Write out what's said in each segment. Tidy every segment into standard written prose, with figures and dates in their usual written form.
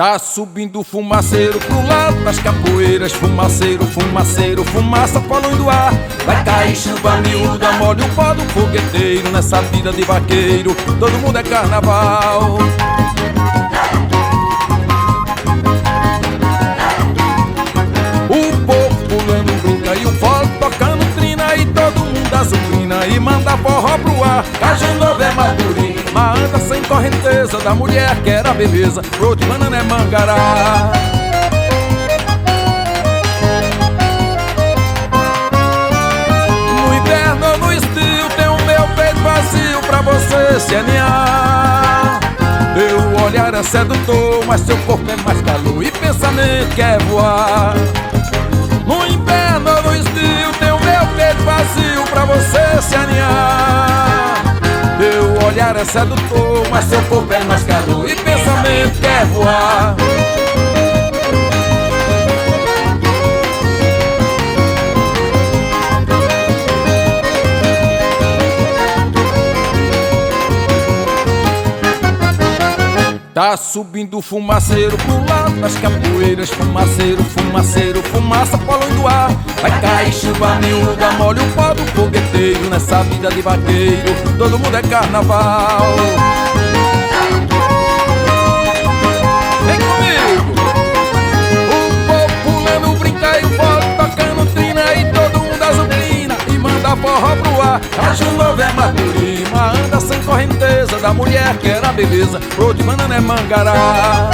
Tá subindo fumaceiro pro lado das capoeiras. Fumaceiro, fumaceiro, fumaça poluindo o ar. Vai cair chuva miúda, molha o pó do fogueteiro. Nessa vida de vaqueiro, todo mundo é carnaval. O povo pulando brinca e o fole tocando trina. E todo mundo azucrina e manda forró pro ar. Caju novo é Madurim, mas anda sem correnteza. Da mulher que era beleza, flor de banana é Mangará. No inverno ou no estio tem o meu peito vazio pra você se aninhar. Meu olhar é sedutor, mas seu corpo é mais calor e pensamento quer voar. No inverno ou no estio tem o meu peito vazio pra você se aninhar. Meu olhar é sedutor, mas seu corpo é mais calor e pensamento quer voar. Tá subindo fumaceiro pro lado das capoeiras. Fumaceiro, fumaceiro, fumaça poluindo o ar. Vai cair chuva miúda, molha o pó do fogueteiro. Nessa vida de vaqueiro, todo mundo é carnaval. Vem comigo! O povo pulando brinca e o fole tocando trina. E todo mundo azucrina e manda forró pro ar. Caju novo é Madurim, mas anda sem correnteza. Da mulher que era beleza, flor de banana é Mangará.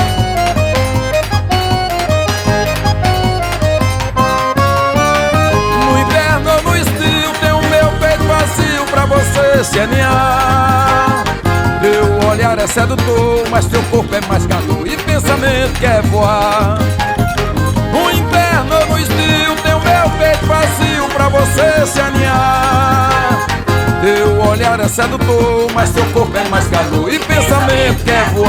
No inverno ou no estio tem o meu peito vazio pra você se aninhar. Meu olhar é sedutor, mas teu corpo é mais calor e pensamento quer voar. No inverno ou no estio tem o meu peito vazio pra você se aninhar. Teu olhar é sedutor, mas seu corpo é mais calor e pensamento quer voar.